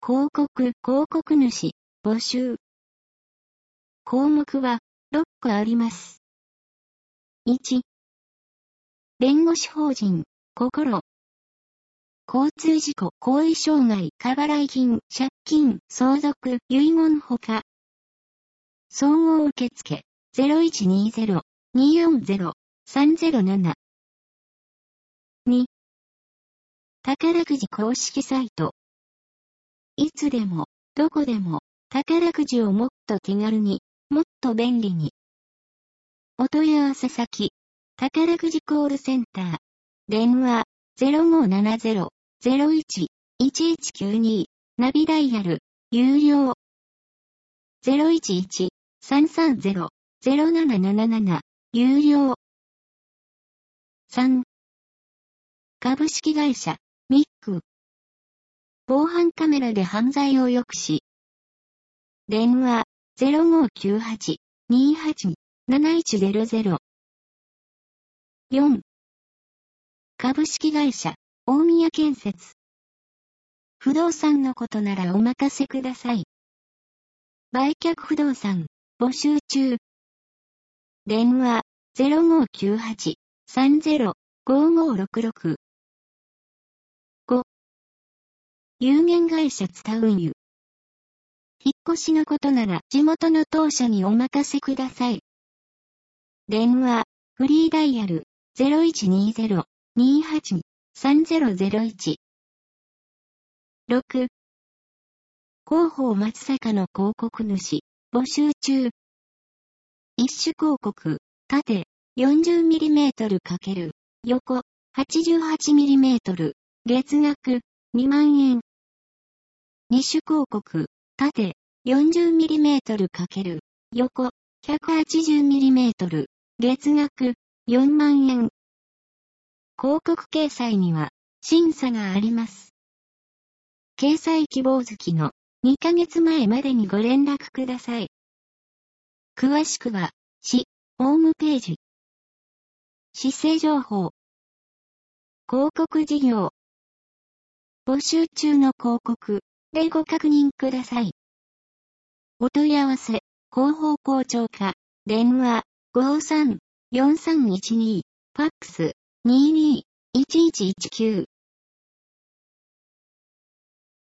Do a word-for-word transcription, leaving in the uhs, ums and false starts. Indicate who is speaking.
Speaker 1: 広告、広告主、募集。項目はろっこあります。いち、弁護士法人、心。交通事故、行為障害、過払い金、借金、相続、遺言ほか。総合受付 ゼロいちにゼロ によんゼロ さんゼロなな。に、宝くじ公式サイト。いつでも、どこでも、宝くじをもっと手軽に、もっと便利に。お問い合わせ先、宝くじコールセンター。電話 ゼロごななゼロ ゼロいち いちいちきゅうに ナビダイヤル、有料。ゼロいちいち さんさんゼロ ゼロなななななな、有料。さん、株式会社、ミック。防犯カメラで犯罪を抑止。電話 ゼロごきゅうはち にはち なないちゼロゼロ。よん、株式会社、大宮建設。不動産のことならお任せください。売却不動産、募集中。電話 ゼロごきゅうはち さんゼロ ごごろくろく。ご、有限会社ツタ運輸。引っ越しのことなら地元の当社にお任せください。電話、フリーダイヤル ゼロいちにゼロ にはち さんゼロゼロいち。ろく、広報松坂の広告主、募集中。一種広告、縦 よんじゅうミリメートル× 横 はちじゅうはちミリメートル、月額にまんえん。二種広告、縦 よんじゅうミリメートル× 横 ひゃくはちじゅうミリメートル、月額よんまんえん。広告掲載には審査があります。掲載希望月のにかげつまえまでにご連絡ください。詳しくは、市、ホームページ。市政情報。広告事業。募集中の広告でご確認ください。お問い合わせ、広報広聴課、電話、ごさん よんさんいちに、ファックス、にじゅうに いちいちいちきゅう。